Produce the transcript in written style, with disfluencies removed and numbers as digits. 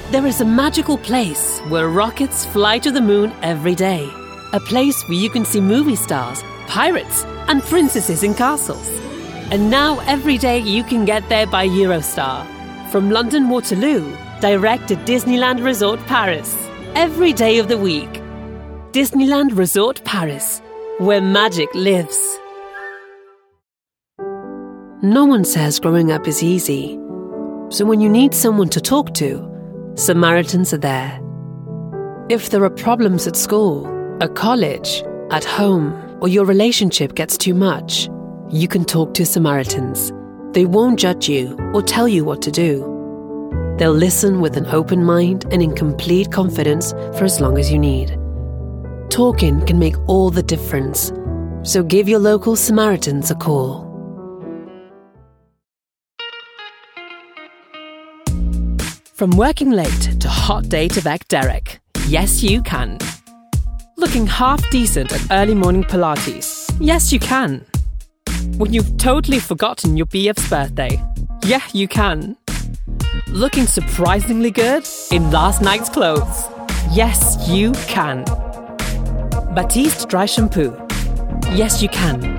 There is a magical place where rockets fly to the moon every day. A place where you can see movie stars, pirates, and princesses in castles. And now every day you can get there by Eurostar. From London Waterloo, direct to Disneyland Resort Paris. Every day of the week. Disneyland Resort Paris, where magic lives. No one says growing up is easy. So when you need someone to talk to, Samaritans are there. If there are problems at school, at college, at home, or your relationship gets too much, you can talk to Samaritans. They won't judge you or tell you what to do. They'll listen with an open mind and in complete confidence for as long as you need. Talking can make all the difference. So give your local Samaritans a call. From working late to hot day to Beck Derek, yes you can. Looking half decent at early morning Pilates, yes you can. When you've totally forgotten your BF's birthday, yeah you can. Looking surprisingly good in last night's clothes, yes you can. Batiste Dry Shampoo, yes you can.